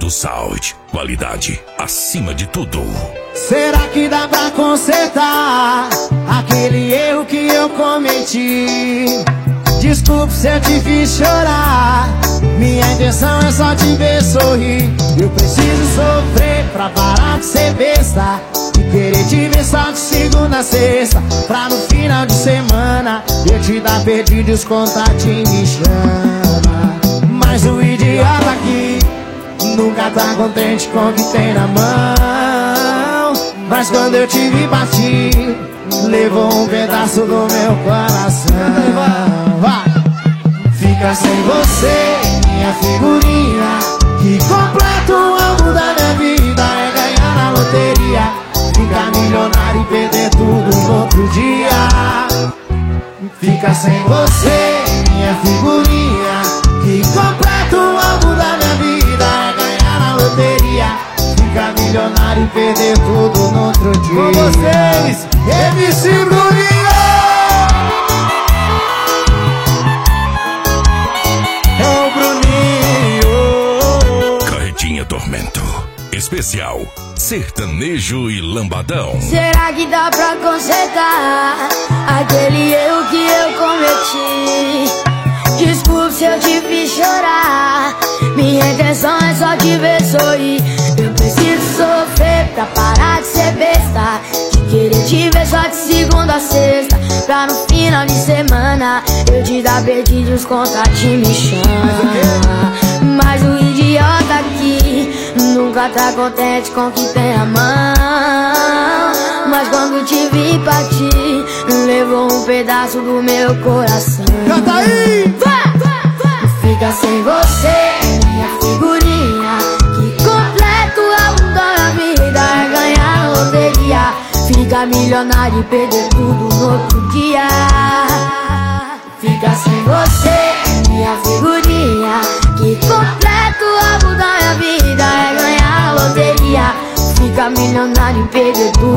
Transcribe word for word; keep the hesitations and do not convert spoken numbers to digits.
do Sound, qualidade acima de tudo. Será que dá pra consertar aquele erro que eu cometi? Desculpe se eu te fiz chorar, minha intenção é só te ver sorrir. Eu preciso sofrer pra parar de ser besta e querer te ver só de segunda a sexta, pra no final de semana eu te dar perdido e os contatinhos me chama. Mas o idiota aqui nunca tá contente com o que tem na mão. Mas quando eu te vi partir, levou um pedaço do meu coração. Vai! Fica sem você, minha figurinha, que completa o álbum da minha vida. É ganhar na loteria, ficar milionário e perder tudo no outro dia. Fica sem você, minha figurinha, que completa o álbum da minha vida. É ganhar na loteria, ficar milionário e perder tudo no outro dia. Com vocês, M C Bruninho! É o Bruninho. Carretinha Tormento, especial sertanejo e lambadão. Será que dá pra consertar aquele erro que eu cometi? Desculpe se eu te fiz chorar, minha intenção é só te ver sorrir. Eu preciso sofrer pra parar de ser besta, de querer te ver só de segunda a sexta, pra no final de semana eu te dar perdido e os contatinhos me chamam. Mas o idiota aqui nunca tá contente com o que tem a mão. Mas quando te vi partir, levou um pedaço do meu coração. Canta aí! Fica sem você, minha figurinha, que completa o álbum da minha vida. É ganhar na loteria, ficar milionário e perder tudo no outro dia. Fica sem você, minha figurinha, que completa o álbum da minha vida. É ganhar na loteria, ficar milionário e perder tudo